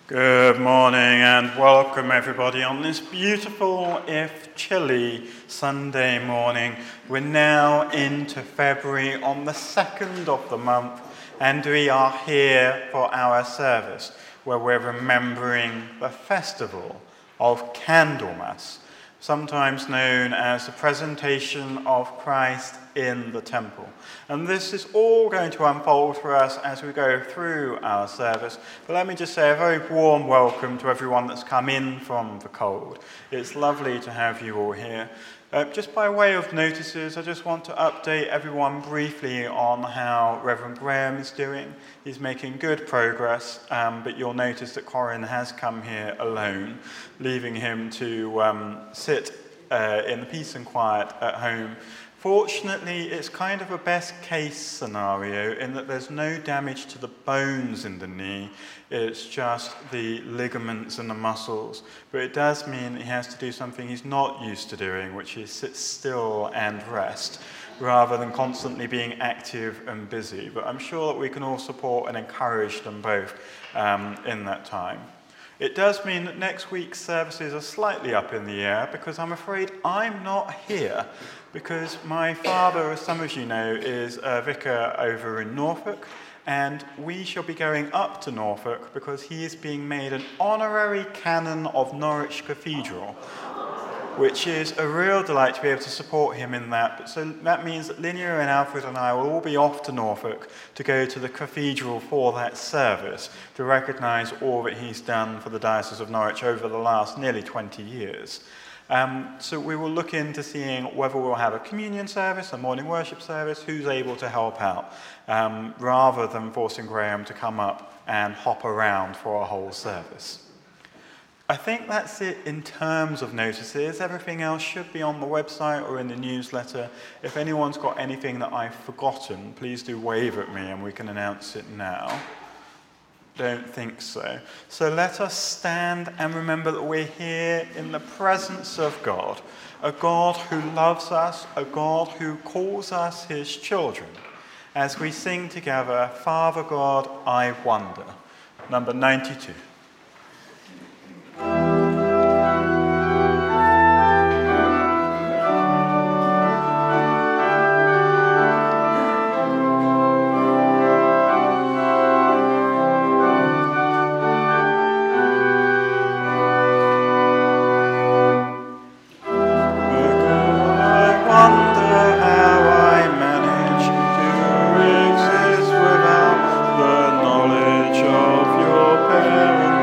Good morning and welcome everybody on this beautiful, if chilly, Sunday morning. We're now into February on the 2nd of the month, and we are here for our service where we're remembering the festival of Candlemas, sometimes known as the presentation of Christ in the temple. And this is all going to unfold for us as we go through our service. But let me just say a very warm welcome to everyone that's come in from the cold. It's lovely to have you all here. Just by way of notices, I just want to update everyone briefly on how Reverend Graham is doing. He's making good progress, but you'll notice that Corin has come here alone, leaving him to sit in the peace and quiet at home. Fortunately, it's kind of a best-case scenario in that there's no damage to the bones in the knee. It's just the ligaments and the muscles. But it does mean that he has to do something he's not used to doing, which is sit still and rest, rather than constantly being active and busy. But I'm sure that we can all support and encourage them both in that time. It does mean that next week's services are slightly up in the air because I'm afraid I'm not here because my father, as some of you know, is a vicar over in Norfolk, and we shall be going up to Norfolk because he is being made an honorary canon of Norwich Cathedral, which is a real delight to be able to support him in that. But so that means that Linnea and Alfred and I will all be off to Norfolk to go to the cathedral for that service, to recognise all that he's done for the Diocese of Norwich over the last nearly 20 years. So we will look into seeing whether we'll have a communion service, a morning worship service, who's able to help out, rather than forcing Graham to come up and hop around for a whole service. I think that's it in terms of notices. Everything else should be on the website or in the newsletter. If anyone's got anything that I've forgotten, please do wave at me and we can announce it now. Don't think so. So let us stand and remember that we're here in the presence of God, a God who loves us, a God who calls us his children, as we sing together, Father God, I Wonder, number 92. Parents.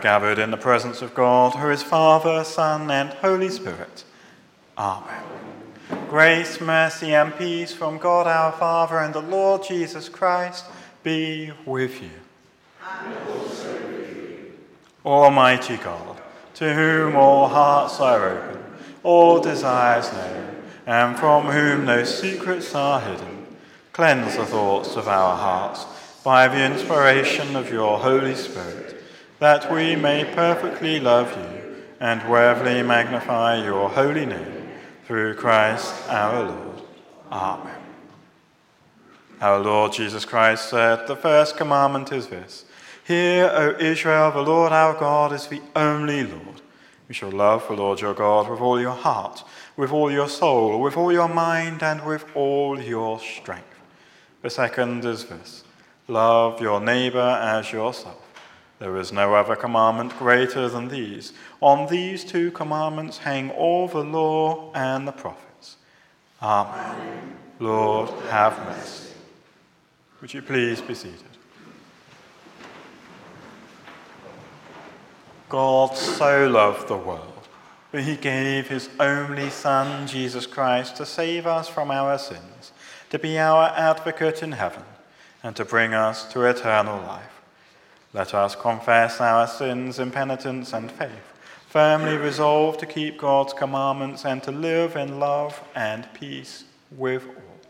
gathered in the presence of God, who is Father, Son, and Holy Spirit. Amen. Grace, mercy, and peace from God our Father and the Lord Jesus Christ be with you. And also with you. Almighty God, to whom all hearts are open, all desires known, and from whom no secrets are hidden, cleanse the thoughts of our hearts by the inspiration of your Holy Spirit, that we may perfectly love you and worthily magnify your holy name, through Christ our Lord. Amen. Our Lord Jesus Christ said, the first commandment is this: Hear, O Israel, the Lord our God is the only Lord. You shall love the Lord your God with all your heart, with all your soul, with all your mind, and with all your strength. The second is this: love your neighbor as yourself. There is no other commandment greater than these. On these two commandments hang all the law and the prophets. Amen. Lord, have mercy. Would you please be seated? God so loved the world that he gave his only Son, Jesus Christ, to save us from our sins, to be our advocate in heaven, and to bring us to eternal life. Let us confess our sins in penitence and faith, firmly resolved to keep God's commandments and to live in love and peace with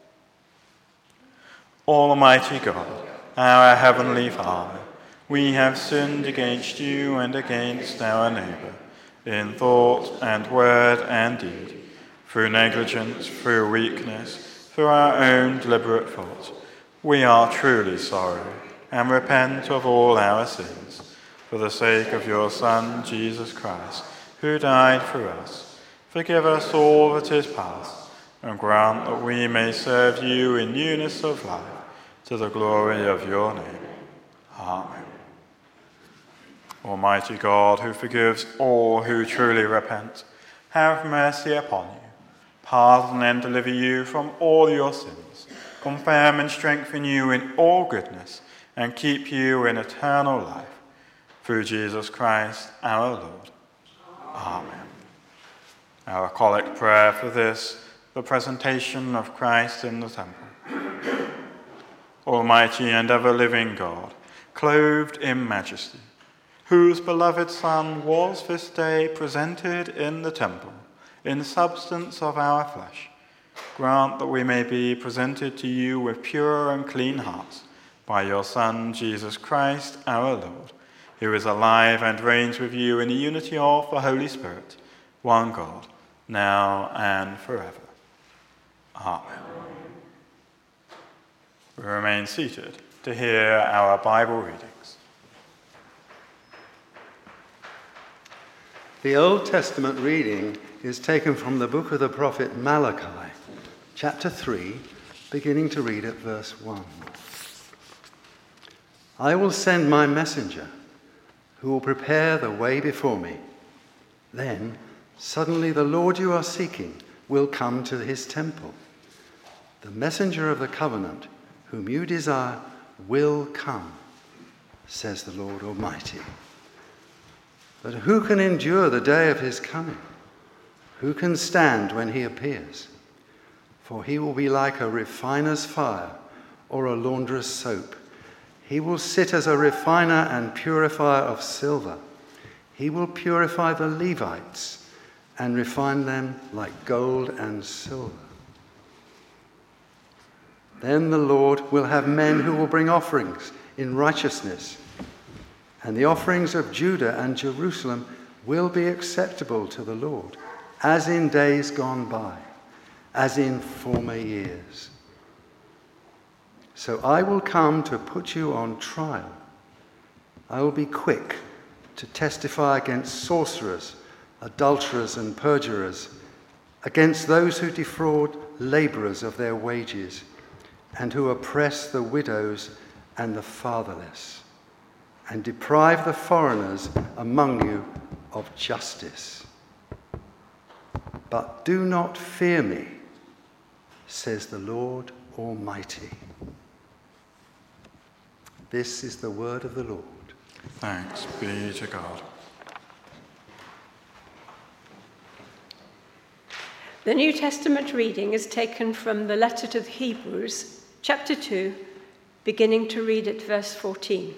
all. Almighty God, our heavenly Father, we have sinned against you and against our neighbor, in thought and word and deed, through negligence, through weakness, through our own deliberate fault. We are truly sorry and repent of all our sins, for the sake of your Son, Jesus Christ, who died for us. Forgive us all that is past, and grant that we may serve you in newness of life, to the glory of your name. Amen. Almighty God, who forgives all who truly repent, have mercy upon you, pardon and deliver you from all your sins, confirm and strengthen you in all goodness, and keep you in eternal life. Through Jesus Christ our Lord. Amen. Our collect prayer for this, the presentation of Christ in the temple. Almighty and ever-living God, clothed in majesty, whose beloved Son was this day presented in the temple, in substance of our flesh, grant that we may be presented to you with pure and clean hearts, by your Son, Jesus Christ, our Lord, who is alive and reigns with you in the unity of the Holy Spirit, one God, now and forever. Amen. We remain seated to hear our Bible readings. The Old Testament reading is taken from the book of the prophet Malachi, chapter 3, beginning to read at verse 1. I will send my messenger, who will prepare the way before me. Then, suddenly the Lord you are seeking will come to his temple. The messenger of the covenant, whom you desire, will come, says the Lord Almighty. But who can endure the day of his coming? Who can stand when he appears? For he will be like a refiner's fire or a launderer's soap. He will sit as a refiner and purifier of silver. He will purify the Levites and refine them like gold and silver. Then the Lord will have men who will bring offerings in righteousness, and the offerings of Judah and Jerusalem will be acceptable to the Lord, as in days gone by, as in former years. So I will come to put you on trial. I will be quick to testify against sorcerers, adulterers, and perjurers, against those who defraud laborers of their wages, and who oppress the widows and the fatherless, and deprive the foreigners among you of justice. But do not fear me, says the Lord Almighty. This is the word of the Lord. Thanks be to God. The New Testament reading is taken from the letter to the Hebrews, chapter 2, beginning to read at verse 14.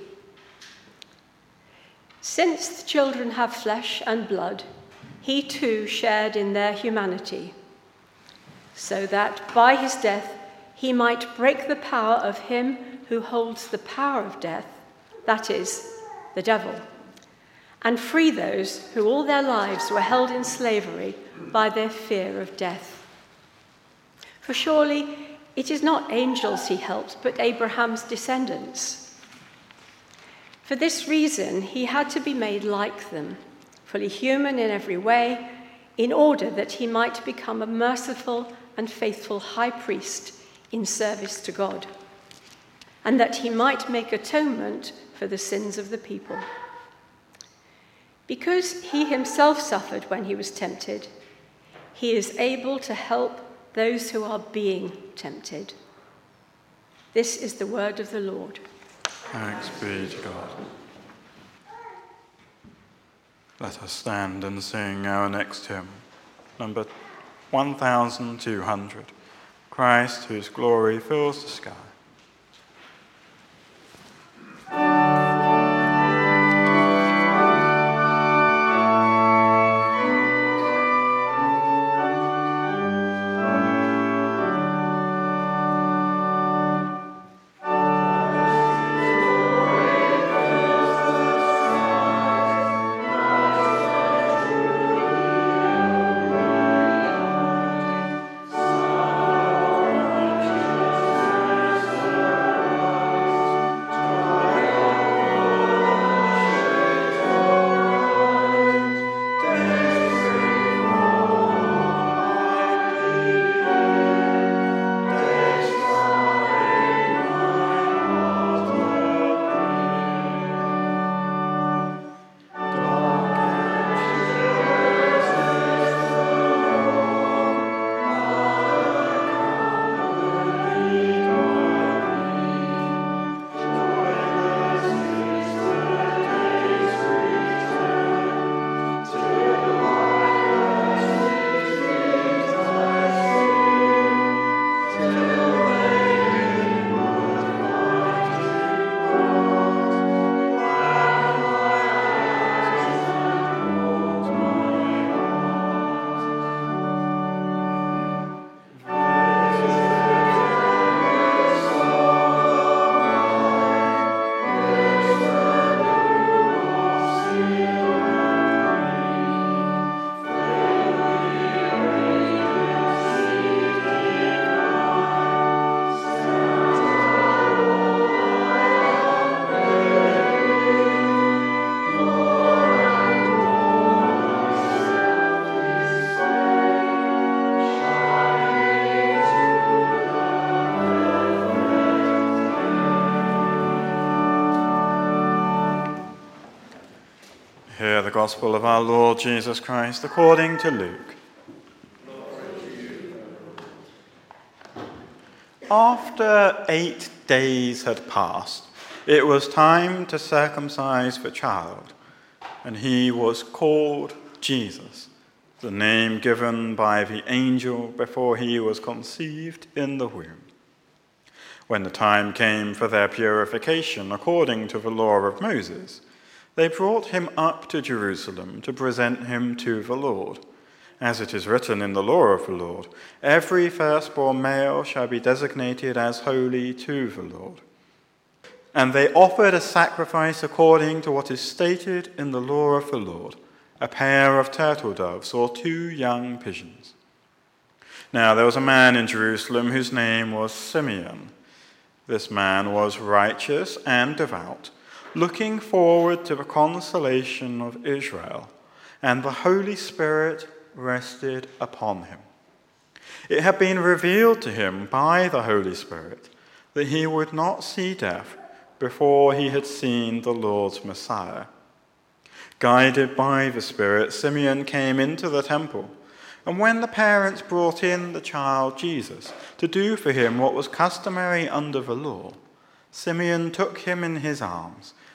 Since the children have flesh and blood, he too shared in their humanity, so that by his death he might break the power of him who holds the power of death, that is, the devil, and free those who all their lives were held in slavery by their fear of death. For surely it is not angels he helped, but Abraham's descendants. For this reason he had to be made like them, fully human in every way, in order that he might become a merciful and faithful high priest in service to God, and that he might make atonement for the sins of the people. Because he himself suffered when he was tempted, he is able to help those who are being tempted. This is the word of the Lord. Thanks be to God. Let us stand and sing our next hymn, number 1200, Christ whose glory fills the sky. Hear the gospel of our Lord Jesus Christ according to Luke. After 8 days had passed, it was time to circumcise the child, and he was called Jesus, the name given by the angel before he was conceived in the womb. When the time came for their purification according to the law of Moses, they brought him up to Jerusalem to present him to the Lord. As it is written in the law of the Lord, every firstborn male shall be designated as holy to the Lord. And they offered a sacrifice according to what is stated in the law of the Lord, a pair of turtle doves or 2 young pigeons. Now there was a man in Jerusalem whose name was Simeon. This man was righteous and devout, looking forward to the consolation of Israel, and the Holy Spirit rested upon him. It had been revealed to him by the Holy Spirit that he would not see death before he had seen the Lord's Messiah. Guided by the Spirit, Simeon came into the temple, and when the parents brought in the child Jesus to do for him what was customary under the law, Simeon took him in his arms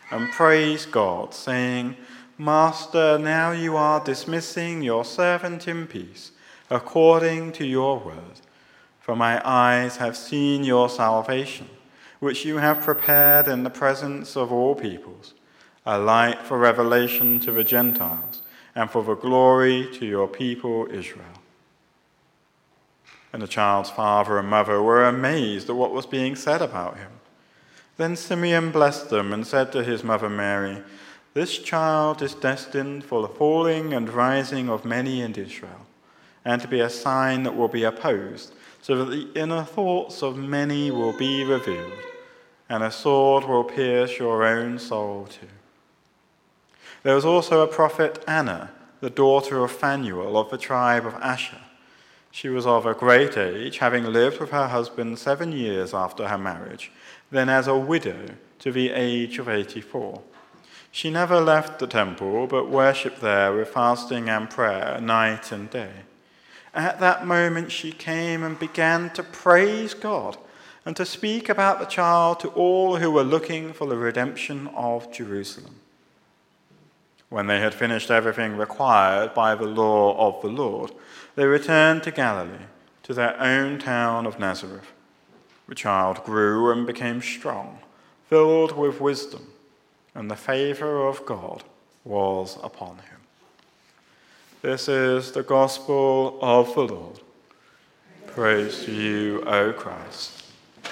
and praised God, saying, Master, now you are dismissing your servant in peace, according to your word. For my eyes have seen your salvation, which you have prepared in the presence of all peoples, a light for revelation to the Gentiles, and for the glory to your people Israel. And the child's father and mother were amazed at what was being said about him. Then Simeon blessed them and said to his mother Mary, This child is destined for the falling and rising of many in Israel, and to be a sign that will be opposed, so that the inner thoughts of many will be revealed, and a sword will pierce your own soul too. There was also a prophet Anna, the daughter of Phanuel of the tribe of Asher. She was of a great age, having lived with her husband 7 years after her marriage, then as a widow to the age of 84. She never left the temple, but worshipped there with fasting and prayer night and day. At that moment she came and began to praise God and to speak about the child to all who were looking for the redemption of Jerusalem. When they had finished everything required by the law of the Lord, they returned to Galilee, to their own town of Nazareth. The child grew and became strong, filled with wisdom, and the favor of God was upon him. This is the gospel of the Lord. Praise to you, O Christ.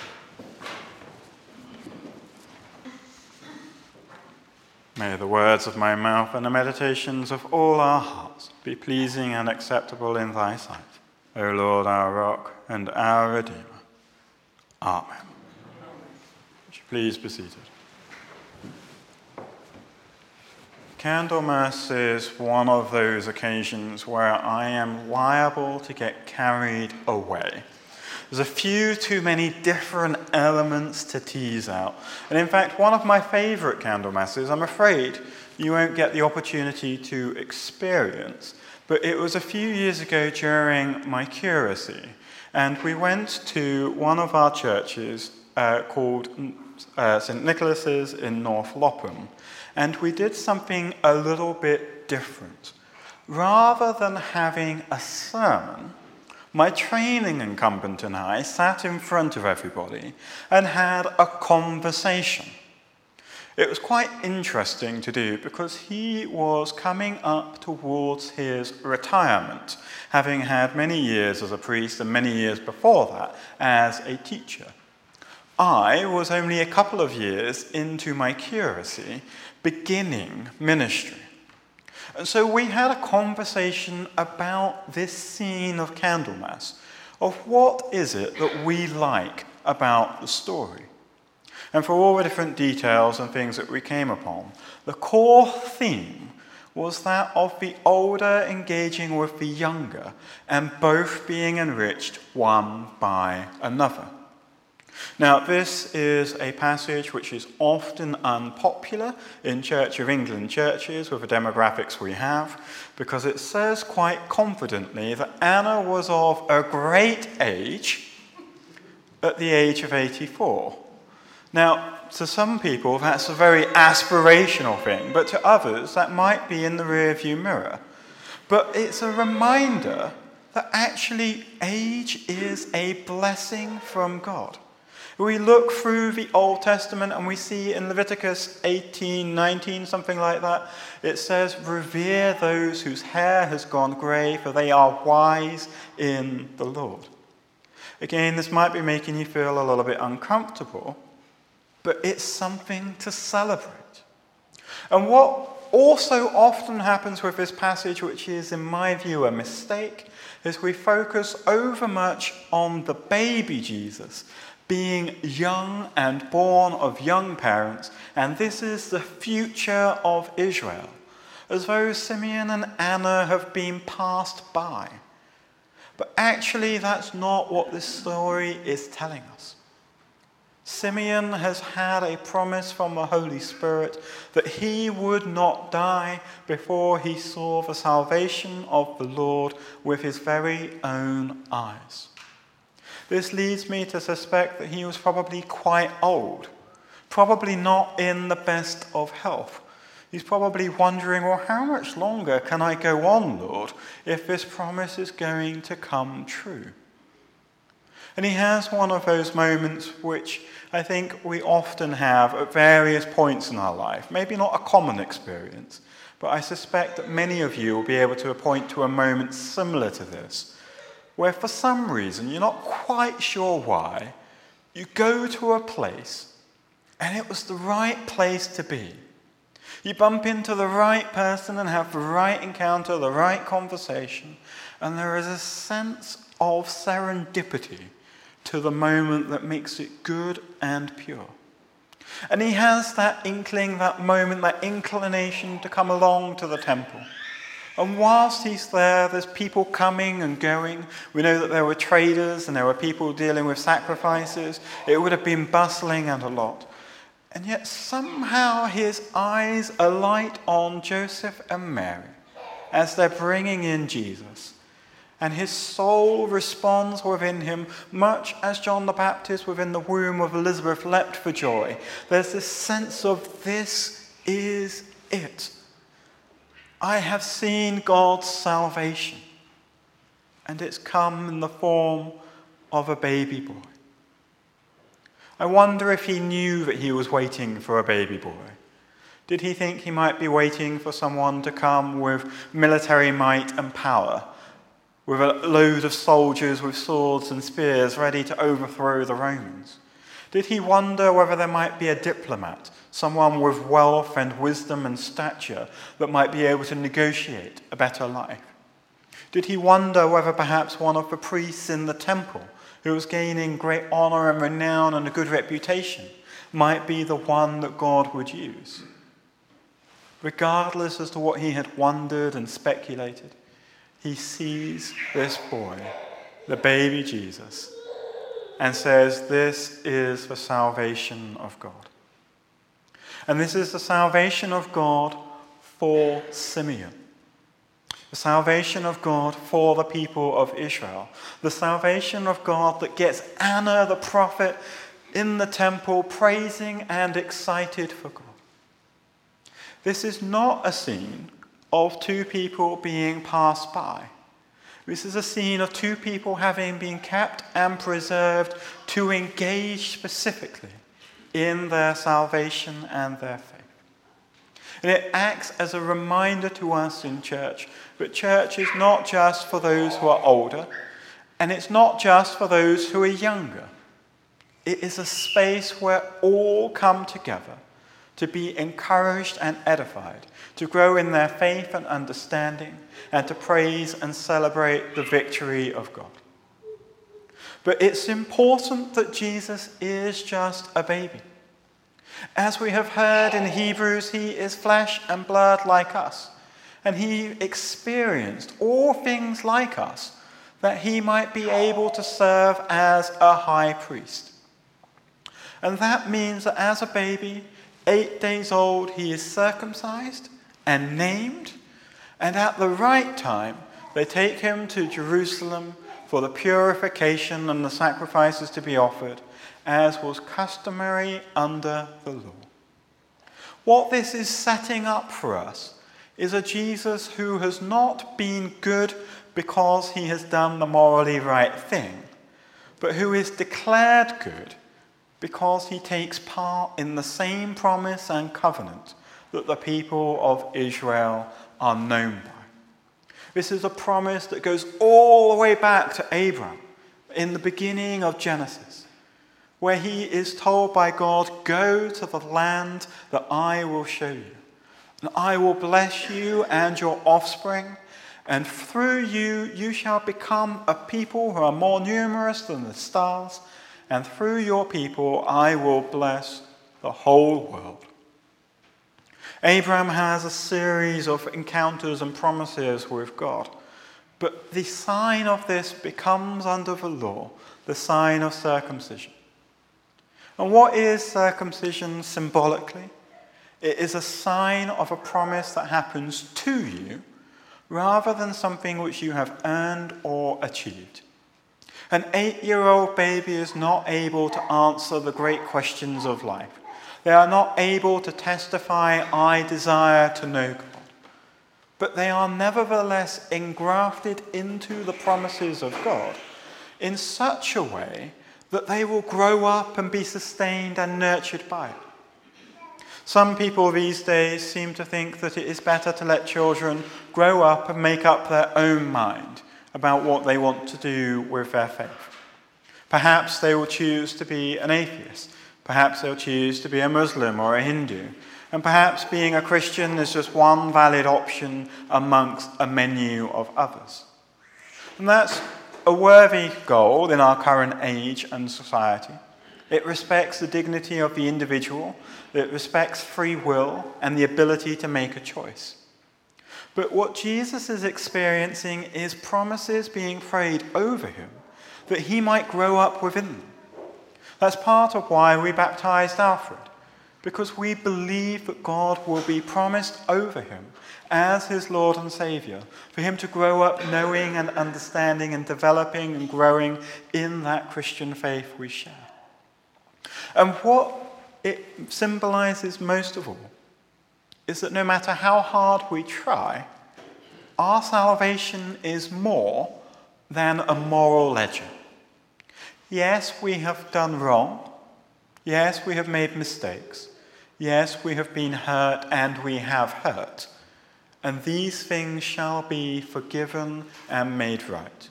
May the words of my mouth and the meditations of all our hearts be pleasing and acceptable in thy sight, O Lord, our rock and our Redeemer. Amen. Would you please be seated? Candlemas is one of those occasions where I am liable to get carried away. There's a few too many different elements to tease out. And in fact, one of my favourite Candlemasses, I'm afraid you won't get the opportunity to experience, but it was a few years ago during my curacy, and we went to one of our churches called St. Nicholas's in North Lopham, and we did something a little bit different. Rather than having a sermon, my training incumbent and I sat in front of everybody and had a conversation. It was quite interesting to do because he was coming up towards his retirement, having had many years as a priest and many years before that as a teacher. I was only a couple of years into my curacy, beginning ministry. And so we had a conversation about this scene of Candlemas, of what is it that we like about the story. And for all the different details and things that we came upon, the core theme was that of the older engaging with the younger and both being enriched one by another. Now, this is a passage which is often unpopular in Church of England churches with the demographics we have, because it says quite confidently that Anna was of a great age at the age of 84. Now, to some people, that's a very aspirational thing, but to others, that might be in the rearview mirror. But it's a reminder that actually age is a blessing from God. We look through the Old Testament and we see in Leviticus 18:19, something like that, it says, "Revere those whose hair has gone grey, for they are wise in the Lord." Again, this might be making you feel a little bit uncomfortable, but it's something to celebrate. And what also often happens with this passage, which is, in my view, a mistake, is we focus overmuch on the baby Jesus being young and born of young parents, and this is the future of Israel, as though Simeon and Anna have been passed by. But actually, that's not what this story is telling us. Simeon has had a promise from the Holy Spirit that he would not die before he saw the salvation of the Lord with his very own eyes. This leads me to suspect that he was probably quite old, probably not in the best of health. He's probably wondering, well, how much longer can I go on, Lord, if this promise is going to come true? And he has one of those moments which I think we often have at various points in our life. Maybe not a common experience, but I suspect that many of you will be able to point to a moment similar to this, where for some reason, you're not quite sure why, you go to a place and it was the right place to be. You bump into the right person and have the right encounter, the right conversation, and there is a sense of serendipity to the moment that makes it good and pure. And he has that inkling, that moment, that inclination to come along to the temple. And whilst he's there, there's people coming and going. We know that there were traders and there were people dealing with sacrifices. It would have been bustling and a lot. And yet somehow his eyes alight on Joseph and Mary as they're bringing in Jesus. And his soul responds within him, much as John the Baptist within the womb of Elizabeth leapt for joy. There's this sense of, this is it. I have seen God's salvation, and it's come in the form of a baby boy. I wonder if he knew that he was waiting for a baby boy. Did he think he might be waiting for someone to come with military might and power, with a load of soldiers with swords and spears ready to overthrow the Romans? Did he wonder whether there might be a diplomat, someone with wealth and wisdom and stature that might be able to negotiate a better life? Did he wonder whether perhaps one of the priests in the temple, who was gaining great honor and renown and a good reputation, might be the one that God would use? Regardless as to what he had wondered and speculated, he sees this boy, the baby Jesus, and says, this is the salvation of God. And this is the salvation of God for Simeon. The salvation of God for the people of Israel. The salvation of God that gets Anna the prophet in the temple praising and excited for God. This is not a scene of two people being passed by. This is a scene of two people having been kept and preserved to engage specifically in their salvation and their faith. And it acts as a reminder to us in church that church is not just for those who are older, and it's not just for those who are younger. It is a space where all come together to be encouraged and edified, to grow in their faith and understanding, and to praise and celebrate the victory of God. But it's important that Jesus is just a baby. As we have heard in Hebrews, he is flesh and blood like us, and he experienced all things like us, that he might be able to serve as a high priest. And that means that as a baby, 8 days old, he is circumcised and named, and at the right time, they take him to Jerusalem for the purification and the sacrifices to be offered, as was customary under the law. What this is setting up for us is a Jesus who has not been good because he has done the morally right thing, but who is declared good because he takes part in the same promise and covenant that the people of Israel are known by. This is a promise that goes all the way back to Abraham in the beginning of Genesis, where he is told by God, go to the land that I will show you, and I will bless you and your offspring, and through you, you shall become a people who are more numerous than the stars, and through your people, I will bless the whole world. Abraham has a series of encounters and promises with God, but the sign of this becomes under the law the sign of circumcision. And what is circumcision symbolically? It is a sign of a promise that happens to you rather than something which you have earned or achieved. An 8-year-old baby is not able to answer the great questions of life. They are not able to testify, I desire to know God. But they are nevertheless engrafted into the promises of God in such a way that they will grow up and be sustained and nurtured by it. Some people these days seem to think that it is better to let children grow up and make up their own mind about what they want to do with their faith. Perhaps they will choose to be an atheist. Perhaps they'll choose to be a Muslim or a Hindu. And perhaps being a Christian is just one valid option amongst a menu of others. And that's a worthy goal in our current age and society. It respects the dignity of the individual. It respects free will and the ability to make a choice. But what Jesus is experiencing is promises being prayed over him that he might grow up within them. That's part of why we baptized Alfred, because we believe that God will be promised over him as his Lord and Saviour, for him to grow up knowing and understanding and developing and growing in that Christian faith we share. And what it symbolizes most of all is that no matter how hard we try, our salvation is more than a moral ledger. Yes, we have done wrong. Yes, we have made mistakes. Yes, we have been hurt and we have hurt. And these things shall be forgiven and made right.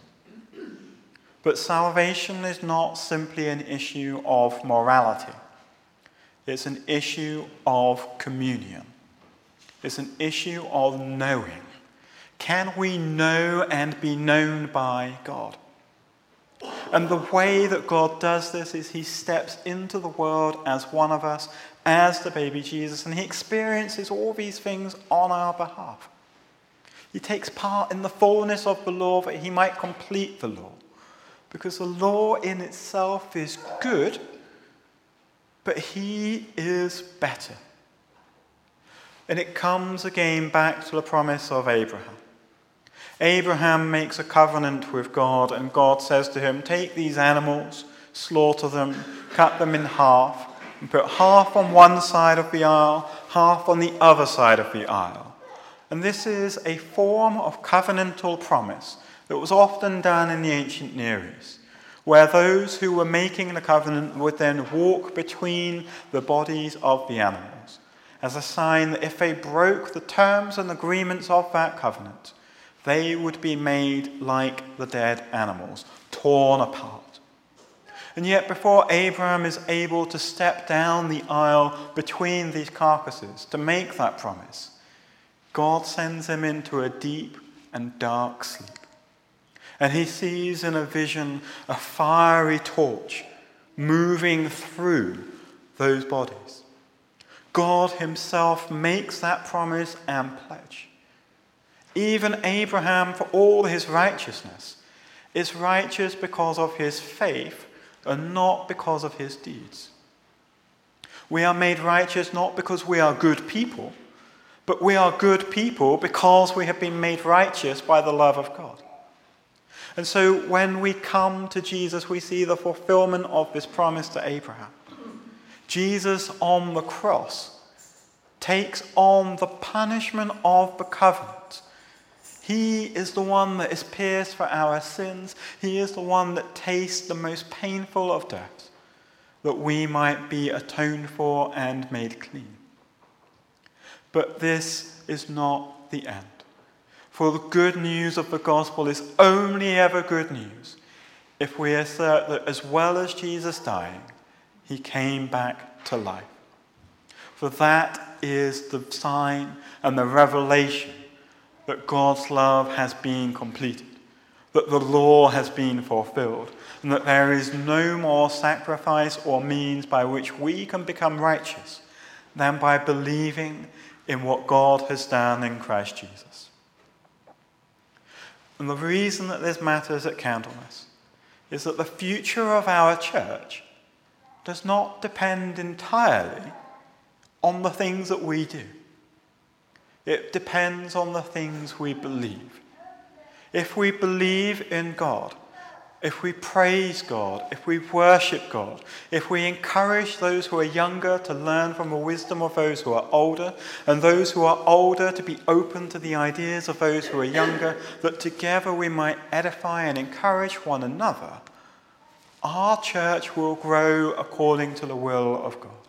But salvation is not simply an issue of morality. It's an issue of communion. It's an issue of knowing. Can we know and be known by God? And the way that God does this is he steps into the world as one of us, as the baby Jesus, and he experiences all these things on our behalf. He takes part in the fullness of the law that he might complete the law. Because the law in itself is good, but he is better. And it comes again back to the promise of Abraham. Abraham makes a covenant with God, and God says to him, take these animals, slaughter them, cut them in half, and put half on one side of the aisle, half on the other side of the aisle. And this is a form of covenantal promise that was often done in the ancient Near East, where those who were making the covenant would then walk between the bodies of the animals, as a sign that if they broke the terms and agreements of that covenant, they would be made like the dead animals, torn apart. And yet before Abraham is able to step down the aisle between these carcasses to make that promise, God sends him into a deep and dark sleep. And he sees in a vision a fiery torch moving through those bodies. God himself makes that promise and pledge. Even Abraham, for all his righteousness, is righteous because of his faith and not because of his deeds. We are made righteous not because we are good people, but we are good people because we have been made righteous by the love of God. And so when we come to Jesus, we see the fulfillment of this promise to Abraham. Jesus on the cross takes on the punishment of the covenant. He is the one that is pierced for our sins. He is the one that tastes the most painful of deaths, that we might be atoned for and made clean. But this is not the end. For the good news of the gospel is only ever good news if we assert that as well as Jesus dying, he came back to life. For that is the sign and the revelation that God's love has been completed, that the law has been fulfilled, and that there is no more sacrifice or means by which we can become righteous than by believing in what God has done in Christ Jesus. And the reason that this matters at Candlemas is that the future of our church does not depend entirely on the things that we do. It depends on the things we believe. If we believe in God, if we praise God, if we worship God, if we encourage those who are younger to learn from the wisdom of those who are older, and those who are older to be open to the ideas of those who are younger, that together we might edify and encourage one another, our church will grow according to the will of God.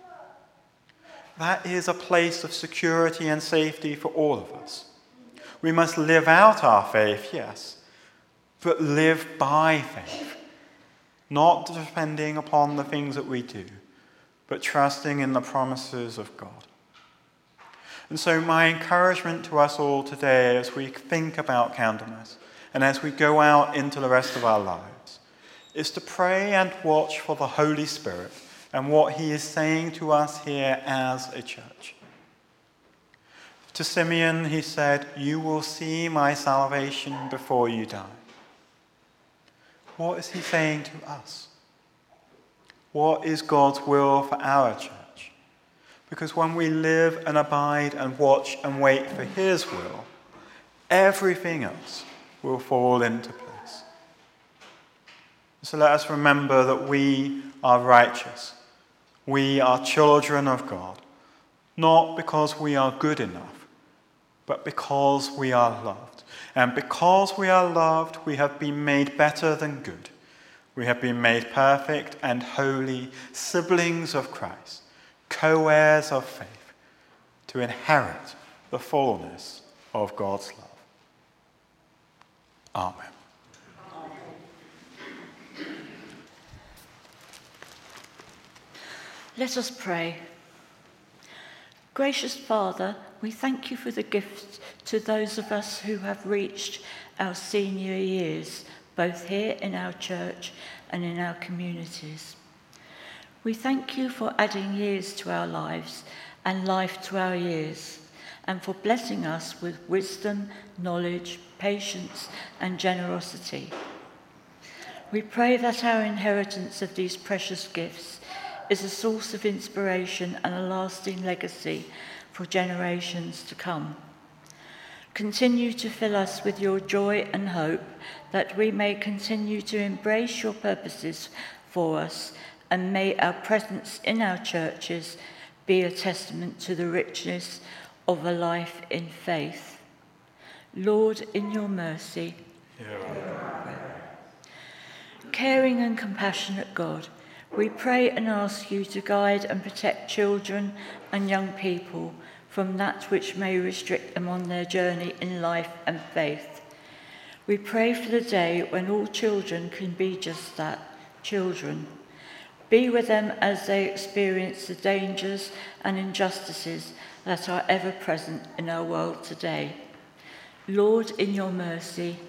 That is a place of security and safety for all of us. We must live out our faith, yes, but live by faith, not depending upon the things that we do, but trusting in the promises of God. And so my encouragement to us all today as we think about Candlemas and as we go out into the rest of our lives is to pray and watch for the Holy Spirit and what he is saying to us here as a church. To Simeon, he said, "You will see my salvation before you die." What is he saying to us? What is God's will for our church? Because when we live and abide and watch and wait for his will, everything else will fall into place. So let us remember that we are righteous. We are children of God, not because we are good enough, but because we are loved. And because we are loved, we have been made better than good. We have been made perfect and holy, siblings of Christ, co-heirs of faith, to inherit the fullness of God's love. Amen. Let us pray. Gracious Father, we thank you for the gift to those of us who have reached our senior years, both here in our church and in our communities. We thank you for adding years to our lives and life to our years, and for blessing us with wisdom, knowledge, patience, and generosity. We pray that our inheritance of these precious gifts is a source of inspiration and a lasting legacy for generations to come. Continue to fill us with your joy and hope, that we may continue to embrace your purposes for us, and may our presence in our churches be a testament to the richness of a life in faith. Lord, in your mercy, caring and compassionate God, we pray and ask you to guide and protect children and young people from that which may restrict them on their journey in life and faith. We pray for the day when all children can be just that, children. Be with them as they experience the dangers and injustices that are ever present in our world today. Lord, in your mercy.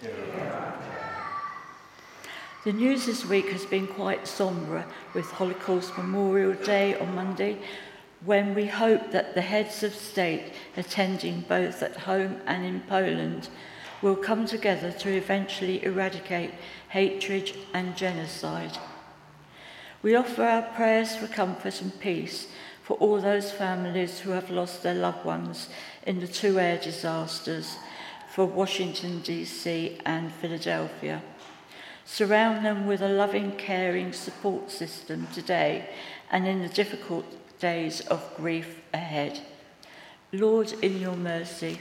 The news this week has been quite sombre, with Holocaust Memorial Day on Monday, when we hope that the heads of state attending both at home and in Poland will come together to eventually eradicate hatred and genocide. We offer our prayers for comfort and peace for all those families who have lost their loved ones in the two air disasters for Washington, D.C. and Philadelphia. Surround them with a loving, caring support system today and in the difficult days of grief ahead. Lord, in your mercy.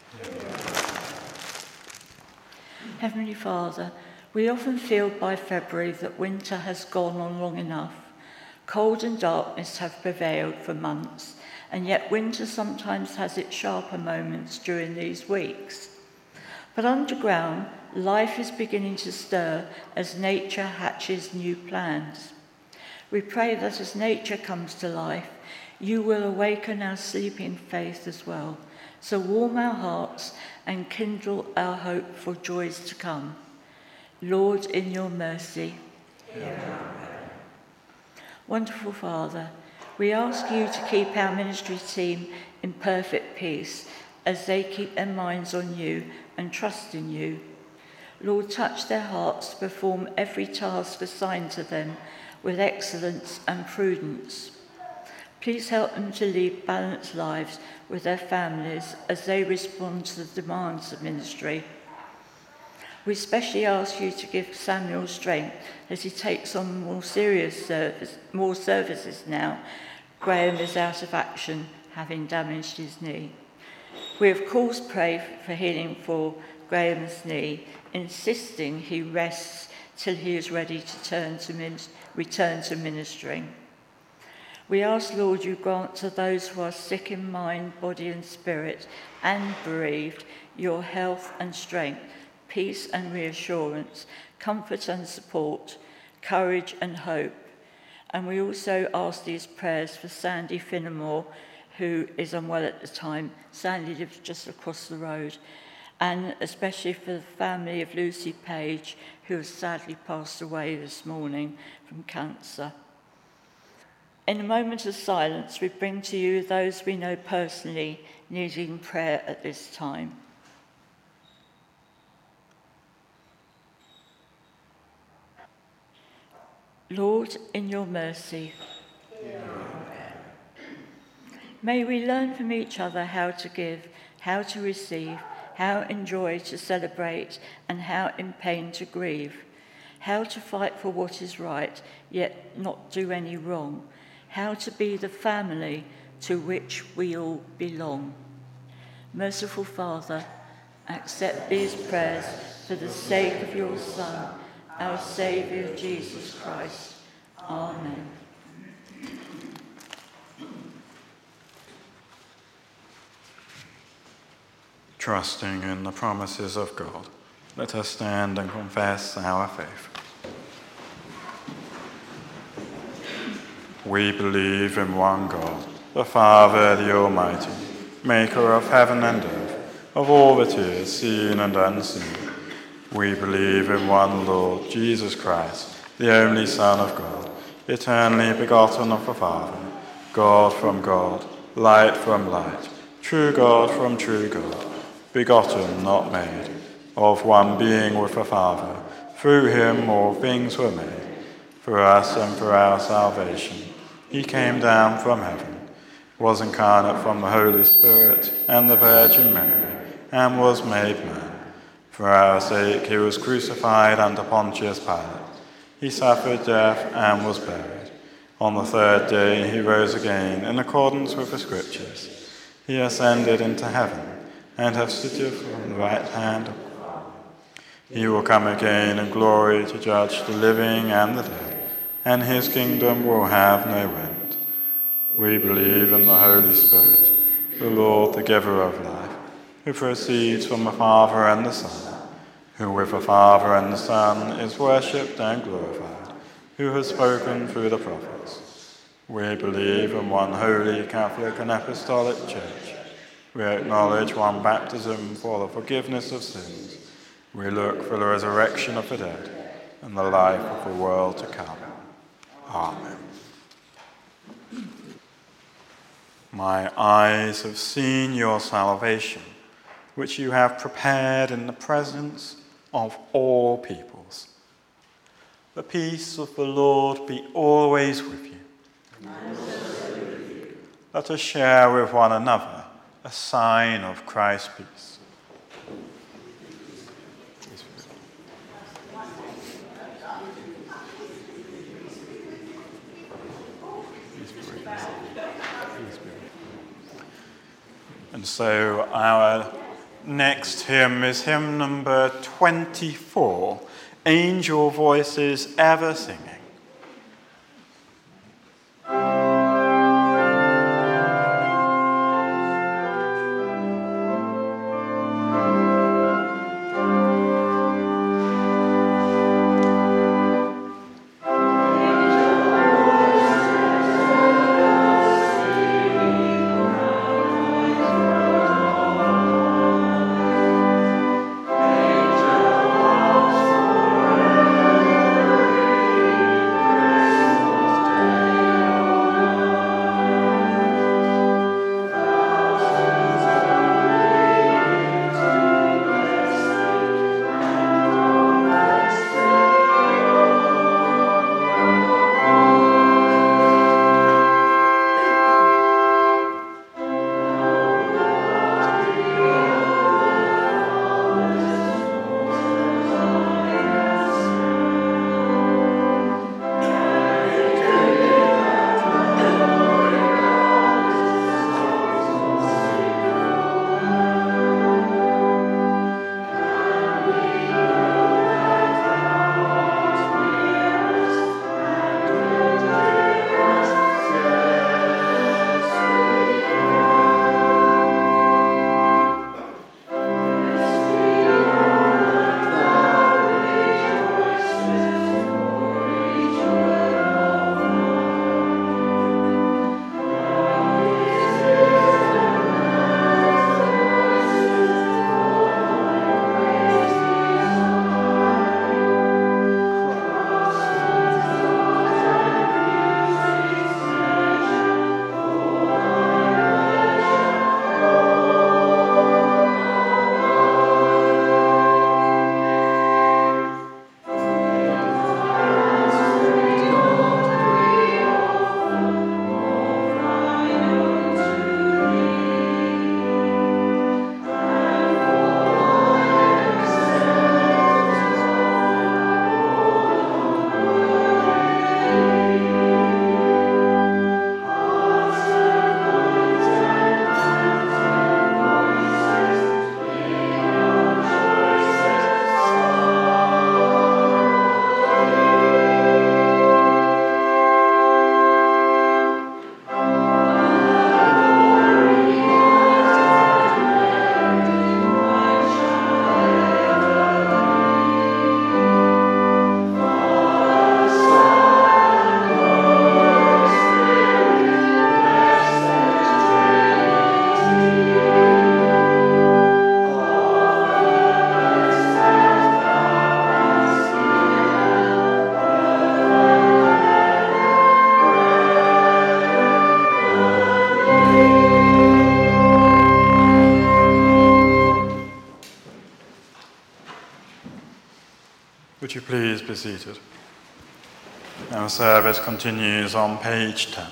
Heavenly Father, we often feel by February that winter has gone on long enough. Cold and darkness have prevailed for months, and yet winter sometimes has its sharper moments during these weeks. But underground, life is beginning to stir as nature hatches new plans. We pray that as nature comes to life, you will awaken our sleeping faith as well, so warm our hearts and kindle our hope for joys to come. Lord, in your mercy. Wonderful Father, we ask you to keep our ministry team in perfect peace as they keep their minds on you and trust in you. Lord, touch their hearts to perform every task assigned to them with excellence and prudence. Please help them to lead balanced lives with their families as they respond to the demands of ministry. We especially ask you to give Samuel strength as he takes on more services now. Graham is out of action, having damaged his knee. We of course pray for healing for Graham's knee, insisting he rests till he is ready to return to ministering. We ask, Lord, you grant to those who are sick in mind, body and spirit, and bereaved, your health and strength, peace and reassurance, comfort and support, courage and hope. And we also ask these prayers for Sandy Finnemore, who is unwell at the time. Sandy lives just across the road. And especially for the family of Lucy Page, who has sadly passed away this morning from cancer. In a moment of silence, we bring to you those we know personally needing prayer at this time. Lord, in your mercy, may we learn from each other how to give, how to receive, how in joy to celebrate, and how in pain to grieve, how to fight for what is right, yet not do any wrong, how to be the family to which we all belong. Merciful Father, accept these prayers for the sake of your Son, our Saviour Jesus Christ. Amen. Trusting in the promises of God, let us stand and confess our faith. We believe in one God, the Father, the Almighty, maker of heaven and earth, of all that is seen and unseen. We believe in one Lord, Jesus Christ, the only Son of God, eternally begotten of the Father, God from God, light from light, true God from true God, begotten, not made, of one being with the Father. Through him all things were made. For us and for our salvation, he came down from heaven, was incarnate from the Holy Spirit and the Virgin Mary, and was made man. For our sake he was crucified under Pontius Pilate. He suffered death and was buried. On the third day he rose again in accordance with the Scriptures. He ascended into heaven and hath sitteth on the right hand of God. He will come again in glory to judge the living and the dead, and his kingdom will have no end. We believe in the Holy Spirit, the Lord, the giver of life, who proceeds from the Father and the Son, who with the Father and the Son is worshipped and glorified, who has spoken through the prophets. We believe in one holy, Catholic and Apostolic Church. We acknowledge one baptism for the forgiveness of sins. We look for the resurrection of the dead and the life of the world to come. Amen. My eyes have seen your salvation, which you have prepared in the presence of all peoples. The peace of the Lord be always with you. And also with you. Let us share with one another a sign of Christ's peace. And so our next hymn is hymn number 24, Angel Voices Ever Singing. Would you please be seated? Our service continues on page 10.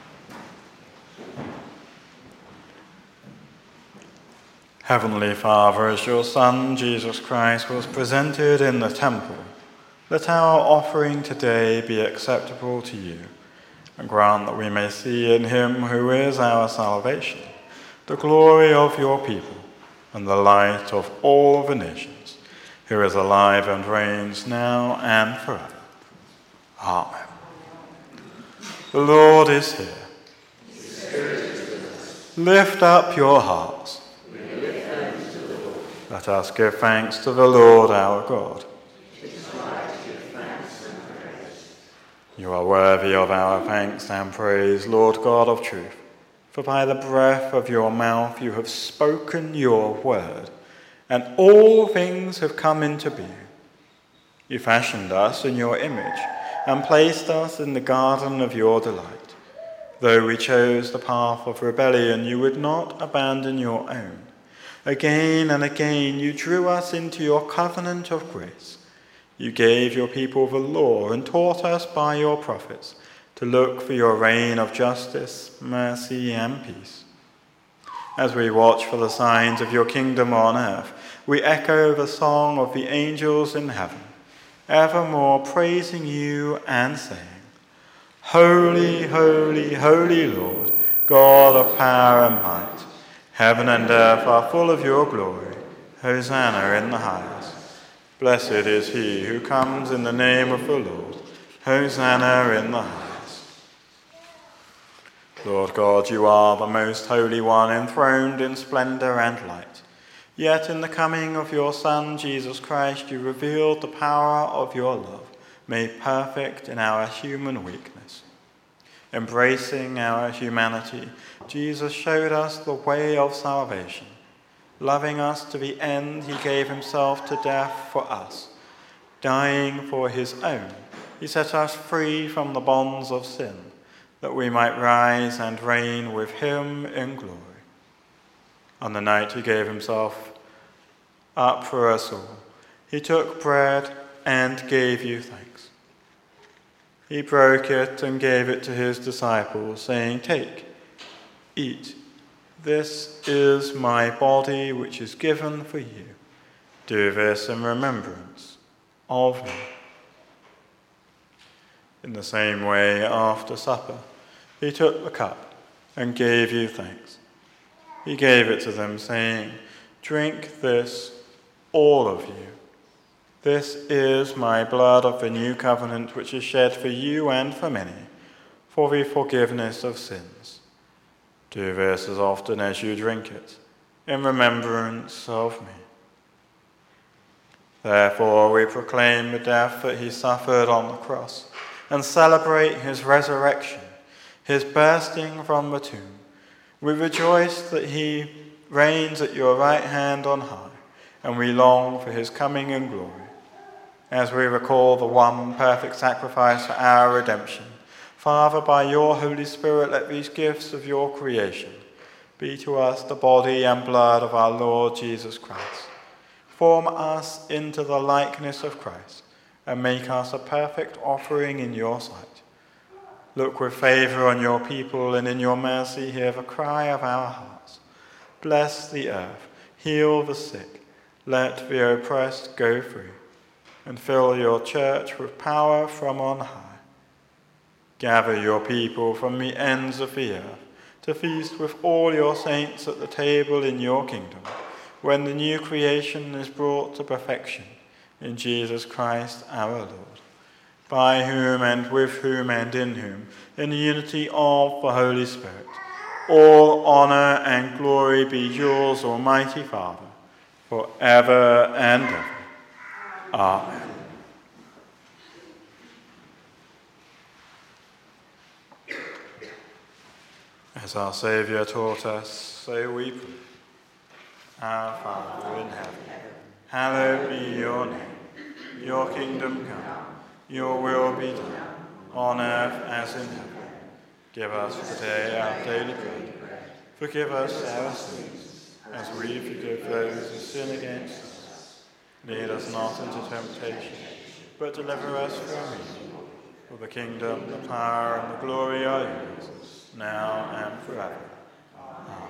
Heavenly Father, as your Son, Jesus Christ, was presented in the temple, let our offering today be acceptable to you, and grant that we may see in him who is our salvation the glory of your people and the light of all the nations, who is alive and reigns now and forever. Amen. The Lord is here. Lift up your hearts. Let us give thanks to the Lord our God. You are worthy of our thanks and praise, Lord God of truth, for by the breath of your mouth you have spoken your word, and all things have come into being. You fashioned us in your image and placed us in the garden of your delight. Though we chose the path of rebellion, you would not abandon your own. Again and again you drew us into your covenant of grace. You gave your people the law and taught us by your prophets to look for your reign of justice, mercy, and peace. As we watch for the signs of your kingdom on earth, we echo the song of the angels in heaven, evermore praising you and saying, Holy, holy, holy Lord, God of power and might. Heaven and earth are full of your glory. Hosanna in the highest. Blessed is he who comes in the name of the Lord. Hosanna in the highest. Lord God, you are the most holy one, enthroned in splendor and light. Yet in the coming of your Son, Jesus Christ, you revealed the power of your love, made perfect in our human weakness. Embracing our humanity, Jesus showed us the way of salvation. Loving us to the end, he gave himself to death for us. Dying for his own, he set us free from the bonds of sin, that we might rise and reign with him in glory. On the night he gave himself up for us all, he took bread and gave you thanks. He broke it and gave it to his disciples, saying, Take, eat. This is my body, which is given for you. Do this in remembrance of me. In the same way, after supper, he took the cup and gave you thanks. He gave it to them, saying, Drink this, all of you. This is my blood of the new covenant, which is shed for you and for many, for the forgiveness of sins. Do this as often as you drink it, in remembrance of me. Therefore we proclaim the death that he suffered on the cross, and celebrate his resurrection, his bursting from the tomb. We rejoice that he reigns at your right hand on high, and we long for his coming in glory. As we recall the one perfect sacrifice for our redemption, Father, by your Holy Spirit, let these gifts of your creation be to us the body and blood of our Lord Jesus Christ. Form us into the likeness of Christ, and make us a perfect offering in your sight. Look with favor on your people, and in your mercy hear the cry of our hearts. Bless the earth, heal the sick, let the oppressed go free, and fill your church with power from on high. Gather your people from the ends of the earth to feast with all your saints at the table in your kingdom, when the new creation is brought to perfection in Jesus Christ our Lord, by whom and with whom and in whom, in the unity of the Holy Spirit, all honor and glory be yours, Almighty Father, forever and ever. Amen. As our Saviour taught us, so we pray. Our Father in heaven, hallowed be your name. Your kingdom come, your will be done, on earth as in heaven. Give us today our daily bread. Forgive us our sins, as we forgive those who sin against us. Lead us not into temptation, but deliver us from evil. For the kingdom, the power, and the glory are yours, now and forever. Amen.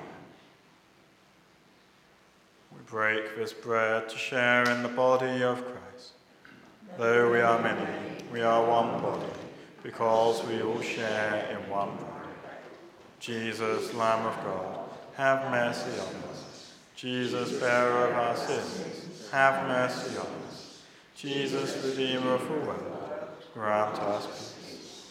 We break this bread to share in the body of Christ. Though we are many, we are one body, because we all share in one body. Jesus, Lamb of God, have mercy on us. Jesus, bearer of our sins, have mercy on us. Jesus, Redeemer of the world, grant us peace.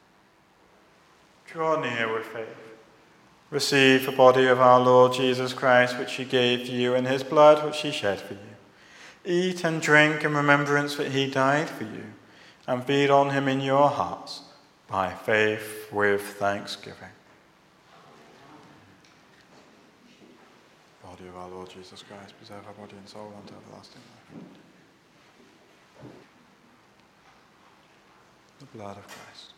Draw near with faith. Receive the body of our Lord Jesus Christ, which he gave you, and his blood, which he shed for you. Eat and drink in remembrance that he died for you, and feed on him in your hearts, by faith with thanksgiving. Body of our Lord Jesus Christ, preserve our body and soul unto everlasting life. The blood of Christ.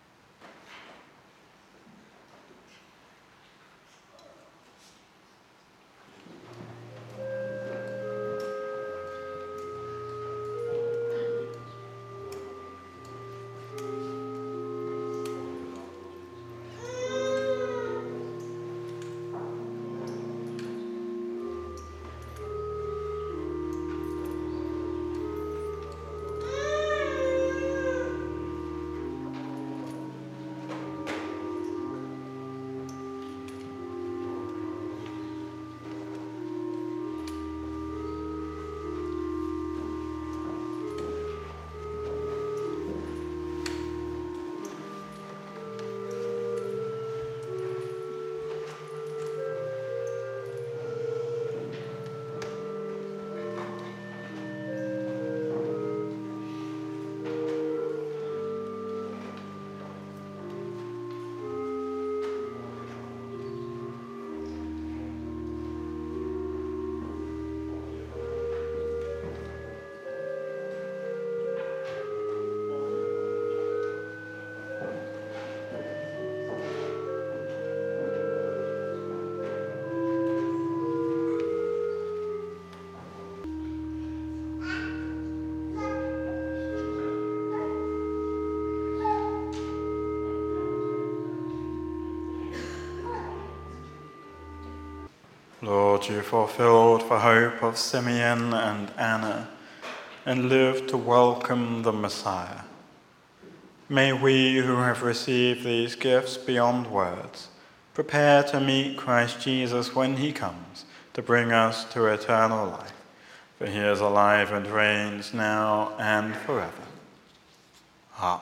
Lord, you fulfilled the hope of Simeon and Anna and lived to welcome the Messiah. May we who have received these gifts beyond words prepare to meet Christ Jesus when he comes to bring us to eternal life, for he is alive and reigns now and forever. Amen.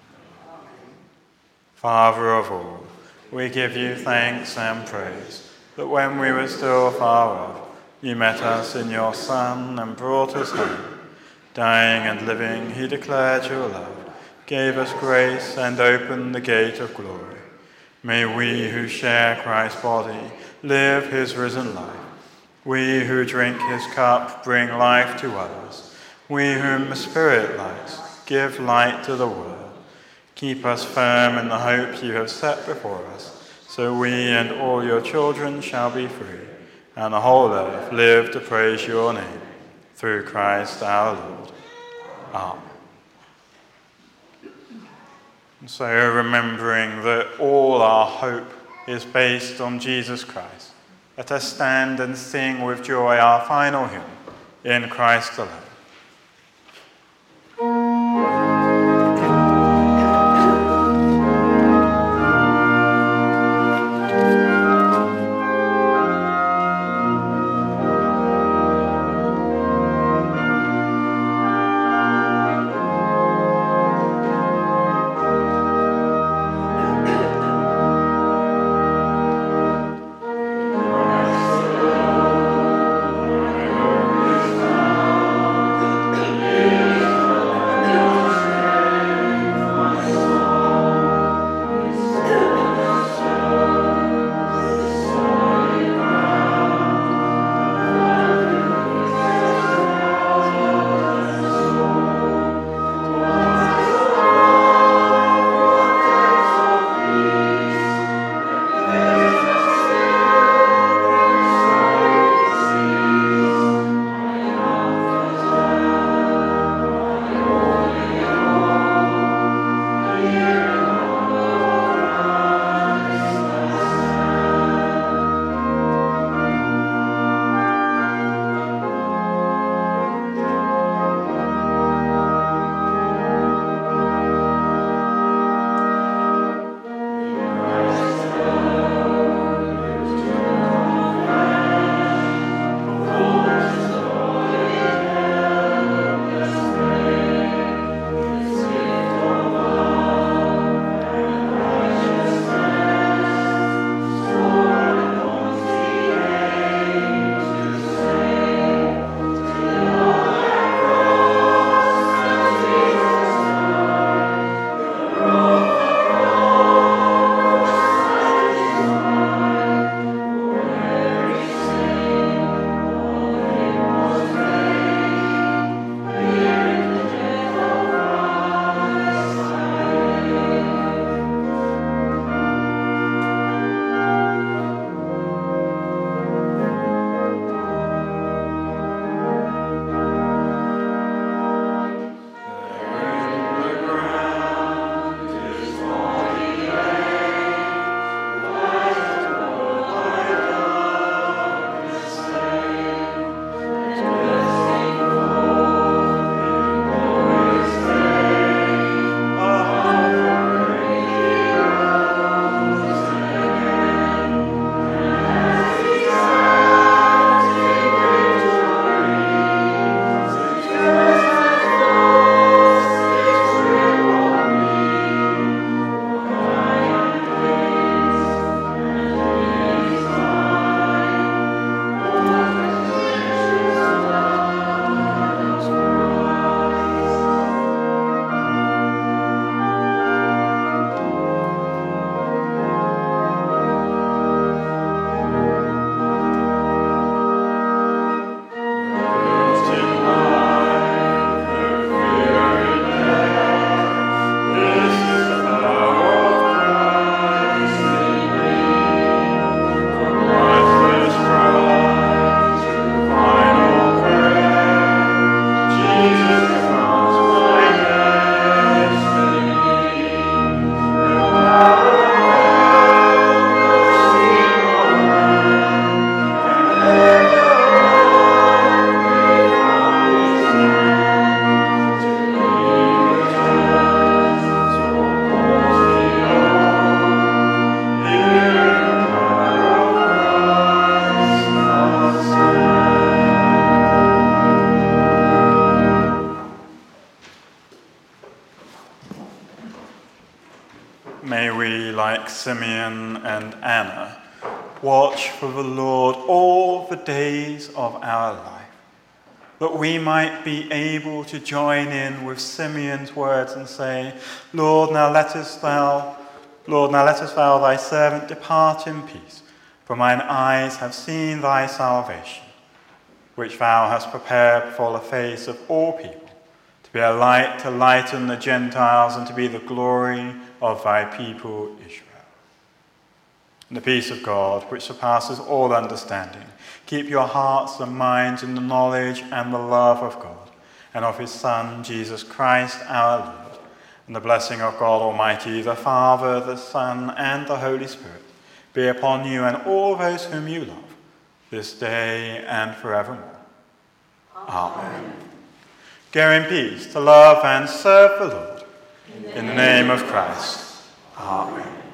Father of all, we give you thanks and praise that when we were still far off, you met us in your Son and brought us home. Dying and living, he declared your love, gave us grace, and opened the gate of glory. May we who share Christ's body live his risen life. We who drink his cup bring life to others. We whom the Spirit lights give light to the world. Keep us firm in the hope you have set before us, so we and all your children shall be free, and the whole earth live to praise your name, through Christ our Lord. Amen. And so, remembering that all our hope is based on Jesus Christ, let us stand and sing with joy our final hymn, In Christ Alone. like Simeon and Anna, watch for the Lord all the days of our life, that we might be able to join in with Simeon's words and say, Lord, now lettest thou thy servant depart in peace, for mine eyes have seen thy salvation, which thou hast prepared before the face of all people, to be a light to lighten the Gentiles and to be the glory of thy people Israel. And the peace of God, which surpasses all understanding, keep your hearts and minds in the knowledge and the love of God and of his Son, Jesus Christ our Lord. And the blessing of God Almighty, the Father, the Son, and the Holy Spirit be upon you and all those whom you love, this day and forevermore. Amen. Go in peace to love and serve the Lord. In the name of Christ. Amen.